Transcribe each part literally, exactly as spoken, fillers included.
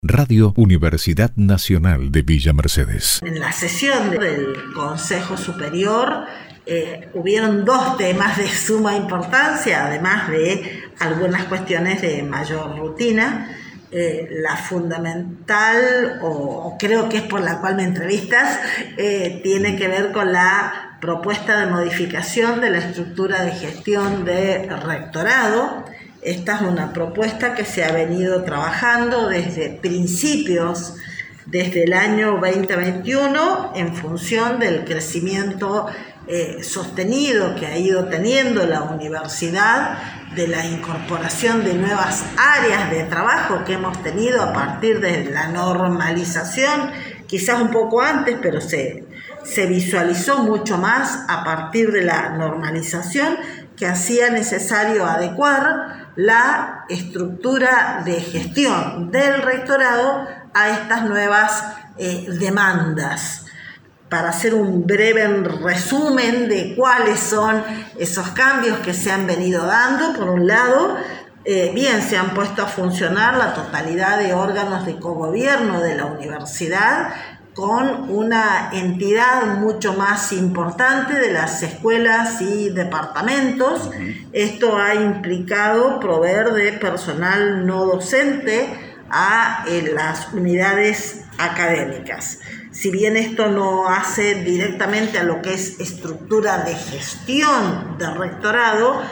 Radio Universidad Nacional de Villa Mercedes. En la sesión del Consejo Superior eh, hubieron dos temas de suma importancia, además de algunas cuestiones de mayor rutina. Eh, la fundamental, o, o creo que es por la cual me entrevistas, eh, tiene que ver con la propuesta de modificación de la estructura de gestión de rectorado. Esta es una propuesta que se ha venido trabajando desde principios, desde el año veinte veintiuno, en función del crecimiento eh, sostenido que ha ido teniendo la universidad, de la incorporación de nuevas áreas de trabajo que hemos tenido a partir de la normalización, quizás un poco antes, pero se, se visualizó mucho más a partir de la normalización, que hacía necesario adecuar la estructura de gestión del rectorado a estas nuevas eh, demandas. Para hacer un breve resumen de cuáles son esos cambios que se han venido dando, por un lado, eh, bien, se han puesto a funcionar la totalidad de órganos de cogobierno de la universidad, con una entidad mucho más importante de las escuelas y departamentos. Esto ha implicado proveer de personal no docente a eh, las unidades académicas. Si bien esto no hace directamente a lo que es estructura de gestión del rectorado,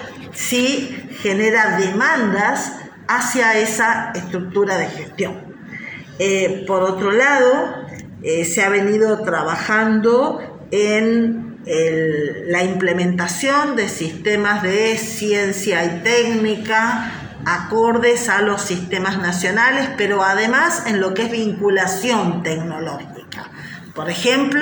sí genera demandas hacia esa estructura de gestión. Eh, por otro lado, Eh, se ha venido trabajando en el, la implementación de sistemas de ciencia y técnica acordes a los sistemas nacionales, pero además en lo que es vinculación tecnológica. Por ejemplo,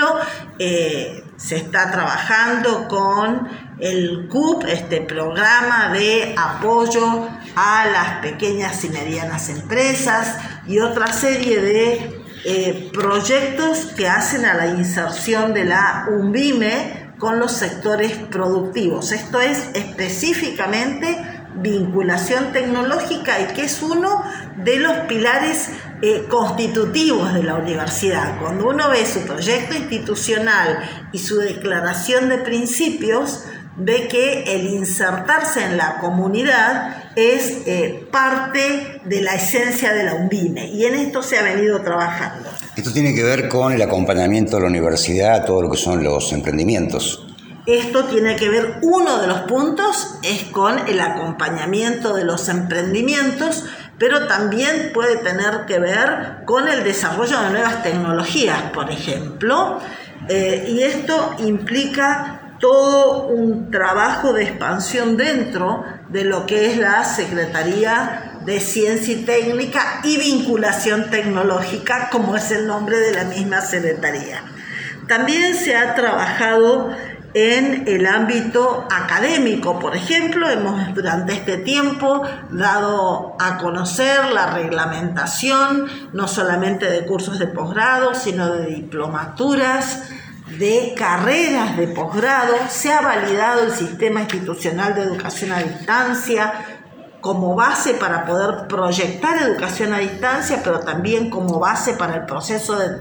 eh, se está trabajando con el C U P, este programa de apoyo a las pequeñas y medianas empresas, y otra serie de Eh, proyectos que hacen a la inserción de la UNVIME con los sectores productivos. Esto es específicamente vinculación tecnológica, y que es uno de los pilares eh, constitutivos de la universidad. Cuando uno ve su proyecto institucional y su declaración de principios, ve que el insertarse en la comunidad es eh, parte de la esencia de la UNVIME, y en esto se ha venido trabajando. Esto tiene que ver con el acompañamiento de la universidad a todo lo que son los emprendimientos. Esto tiene que ver, uno de los puntos es con el acompañamiento de los emprendimientos, pero también puede tener que ver con el desarrollo de nuevas tecnologías, por ejemplo, eh, y esto implica todo un trabajo de expansión dentro de lo que es la Secretaría de Ciencia y Técnica y Vinculación Tecnológica, como es el nombre de la misma secretaría. También se ha trabajado en el ámbito académico. Por ejemplo, hemos durante este tiempo dado a conocer la reglamentación no solamente de cursos de posgrado, sino de diplomaturas, de carreras de posgrado. Se ha validado el sistema institucional de educación a distancia como base para poder proyectar educación a distancia, pero también como base para el proceso de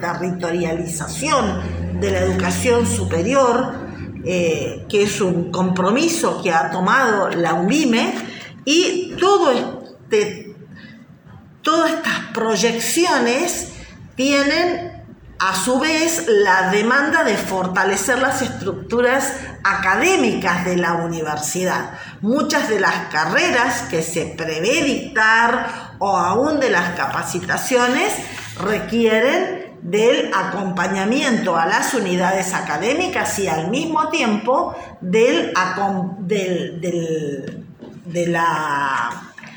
territorialización de la educación superior, eh, que es un compromiso que ha tomado la UNVIME, y todo este, todas estas proyecciones tienen a su vez la demanda de fortalecer las estructuras académicas de la universidad. Muchas de las carreras que se prevé dictar, o aún de las capacitaciones, requieren del acompañamiento a las unidades académicas y al mismo tiempo del, del, del, de la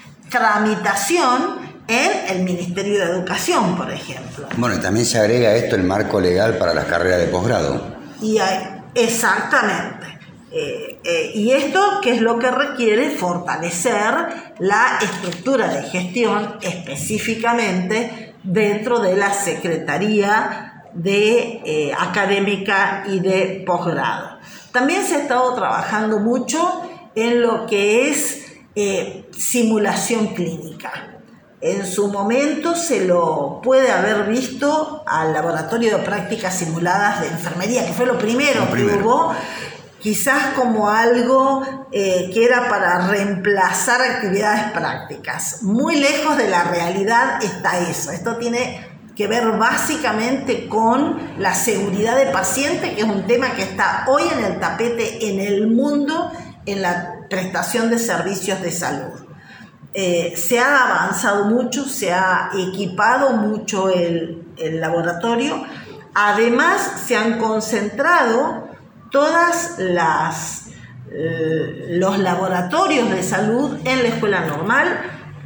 tramitación en el Ministerio de Educación, por ejemplo. Bueno, y también se agrega a esto el marco legal para las carreras de posgrado. Y hay, exactamente. Eh, eh, y esto, ¿qué es lo que requiere? Fortalecer la estructura de gestión específicamente dentro de la Secretaría de eh, Académica y de Posgrado. También se ha estado trabajando mucho en lo que es eh, simulación clínica. En su momento se lo puede haber visto al laboratorio de prácticas simuladas de enfermería, que fue lo primero, lo primero. que hubo, quizás como algo eh, que era para reemplazar actividades prácticas. Muy lejos de la realidad está eso. Esto tiene que ver básicamente con la seguridad de paciente, que es un tema que está hoy en el tapete en el mundo en la prestación de servicios de salud. Eh, se ha avanzado mucho, se ha equipado mucho el, el laboratorio. Además, se han concentrado todas las eh, los laboratorios de salud en la escuela normal.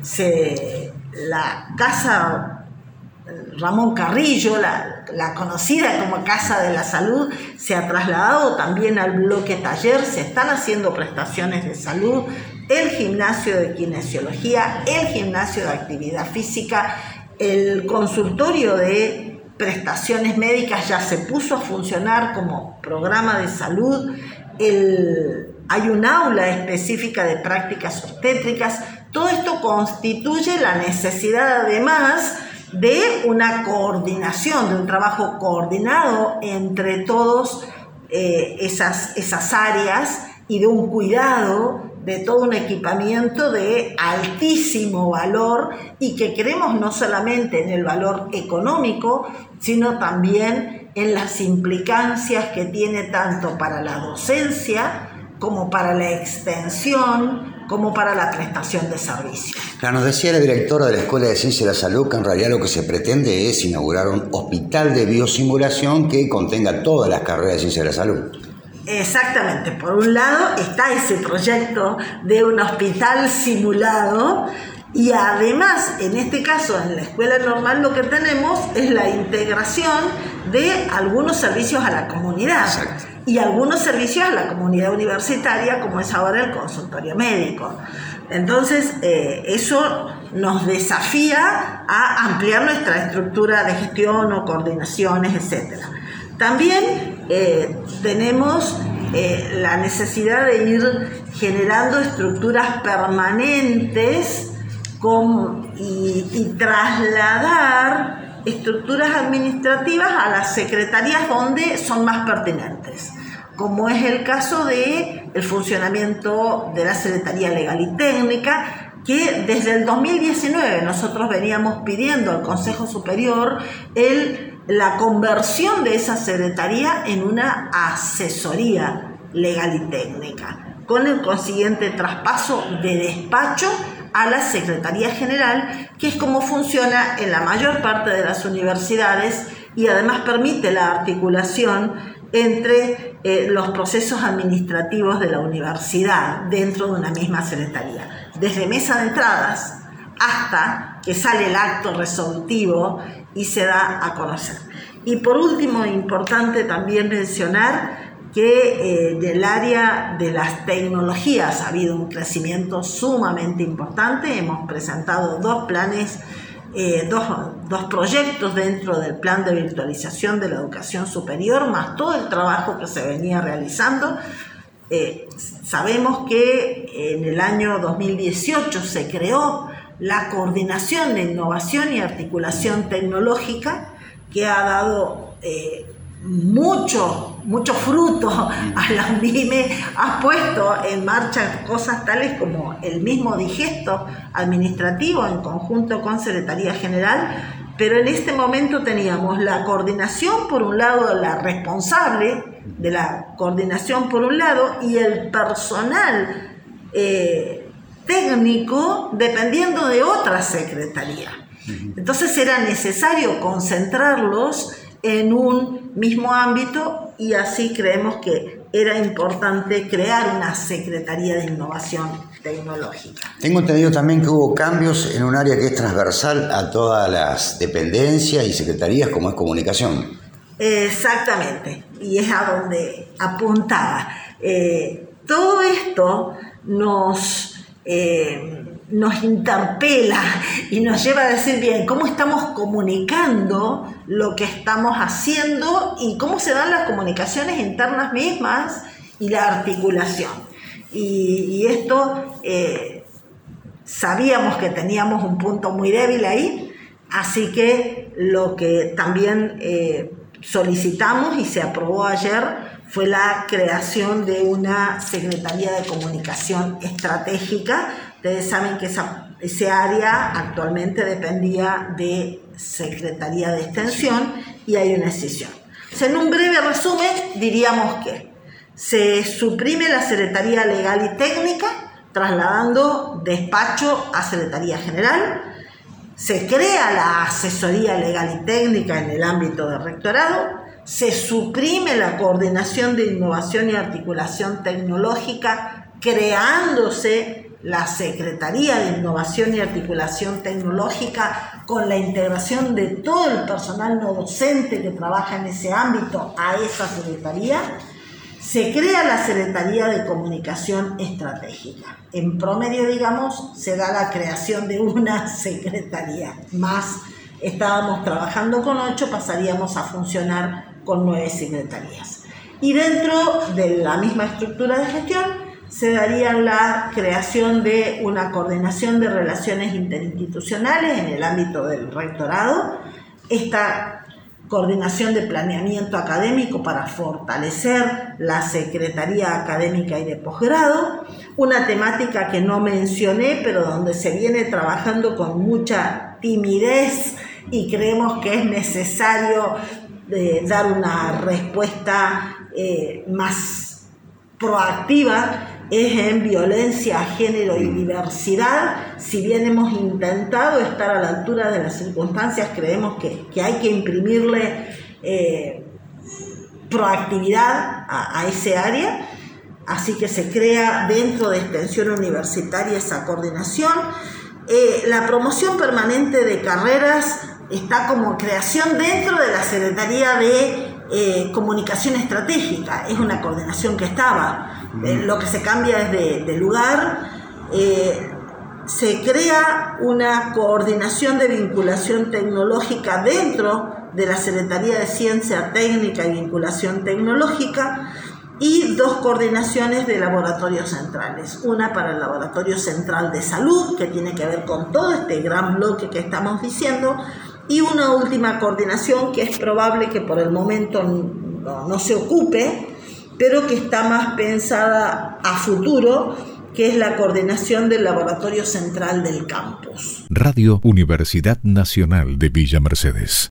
Se, la casa Ramón Carrillo, la, la conocida como Casa de la Salud, se ha trasladado también al bloque taller. Se están haciendo prestaciones de salud, el gimnasio de kinesiología, el gimnasio de actividad física, el consultorio de prestaciones médicas ya se puso a funcionar como programa de salud, el, hay un aula específica de prácticas obstétricas. Todo esto constituye la necesidad además de una coordinación, de un trabajo coordinado entre todos eh, esas, esas áreas y de un cuidado de todo un equipamiento de altísimo valor y que creemos no solamente en el valor económico, sino también en las implicancias que tiene tanto para la docencia como para la extensión, como para la prestación de servicios. Claro, nos decía la directora de la Escuela de Ciencia de la Salud que en realidad lo que se pretende es inaugurar un hospital de biosimulación que contenga todas las carreras de Ciencia de la Salud. Exactamente, por un lado está ese proyecto de un hospital simulado y además en este caso en la escuela normal lo que tenemos es la integración de algunos servicios a la comunidad. Exacto. Y algunos servicios a la comunidad universitaria como es ahora el consultorio médico. Entonces eh, eso nos desafía a ampliar nuestra estructura de gestión o coordinaciones, etcétera. También eh, tenemos eh, la necesidad de ir generando estructuras permanentes con, y, y trasladar estructuras administrativas a las secretarías donde son más pertinentes, como es el caso del funcionamiento de la Secretaría Legal y Técnica, que desde el dos mil diecinueve nosotros veníamos pidiendo al Consejo Superior el la conversión de esa secretaría en una asesoría legal y técnica, con el consiguiente traspaso de despacho a la Secretaría General, que es como funciona en la mayor parte de las universidades y además permite la articulación entre eh, los procesos administrativos de la universidad dentro de una misma secretaría, desde mesa de entradas hasta que sale el acto resolutivo y se da a conocer. Y por último, importante también mencionar que en el área de las tecnologías ha habido un crecimiento sumamente importante. Hemos presentado dos planes, eh, dos, dos proyectos dentro del plan de virtualización de la educación superior, más todo el trabajo que se venía realizando. Eh, sabemos que en el año dos mil dieciocho se creó la Coordinación de Innovación y Articulación Tecnológica, que ha dado eh, mucho, mucho fruto a la UNIME, ha puesto en marcha cosas tales como el mismo digesto administrativo en conjunto con Secretaría General, pero en este momento teníamos la coordinación, por un lado, la responsable de la coordinación por un lado, y el personal eh, técnico dependiendo de otra secretaría. Entonces era necesario concentrarlos en un mismo ámbito y así creemos que era importante crear una Secretaría de Innovación Tecnológica. Tengo entendido también que hubo cambios en un área que es transversal a todas las dependencias y secretarías como es comunicación. Exactamente, y es a donde apuntaba. Eh, todo esto nos... Eh, nos interpela y nos lleva a decir, bien, ¿cómo estamos comunicando lo que estamos haciendo y cómo se dan las comunicaciones internas mismas y la articulación? Y, y esto eh, sabíamos que teníamos un punto muy débil ahí, así que lo que también eh, solicitamos y se aprobó ayer fue la creación de una Secretaría de Comunicación Estratégica. Ustedes saben que esa, ese área actualmente dependía de Secretaría de Extensión y hay una escisión. O sea, en un breve resumen diríamos que se suprime la Secretaría Legal y Técnica, trasladando despacho a Secretaría General. Se crea la Asesoría Legal y Técnica en el ámbito del rectorado. Se suprime la Coordinación de Innovación y Articulación Tecnológica, creándose la Secretaría de Innovación y Articulación Tecnológica con la integración de todo el personal no docente que trabaja en ese ámbito a esa secretaría. Se crea la Secretaría de Comunicación Estratégica. En promedio, digamos, se da la creación de una secretaría. Más estábamos trabajando con ocho, pasaríamos a funcionar con nueve secretarías. Y dentro de la misma estructura de gestión se daría la creación de una coordinación de relaciones interinstitucionales en el ámbito del rectorado. Esta coordinación de planeamiento académico para fortalecer la Secretaría Académica y de Posgrado, una temática que no mencioné, pero donde se viene trabajando con mucha timidez y creemos que es necesario eh, dar una respuesta eh, más proactiva, es en violencia, género y diversidad. Si bien hemos intentado estar a la altura de las circunstancias, creemos que, que hay que imprimirle eh, proactividad a, a ese área. Así que se crea dentro de Extensión Universitaria esa coordinación. Eh, la promoción permanente de carreras está como creación dentro de la Secretaría de eh, Comunicación Estratégica. Es una coordinación que estaba. Eh, lo que se cambia es de, de lugar. Eh, se crea una coordinación de vinculación tecnológica dentro de la Secretaría de Ciencia Técnica y Vinculación Tecnológica y dos coordinaciones de laboratorios centrales. Una para el Laboratorio Central de Salud, que tiene que ver con todo este gran bloque que estamos diciendo, y una última coordinación que es probable que por el momento no, no se ocupe, pero que está más pensada a futuro, que es la coordinación del Laboratorio Central del Campus. Radio Universidad Nacional de Villa Mercedes.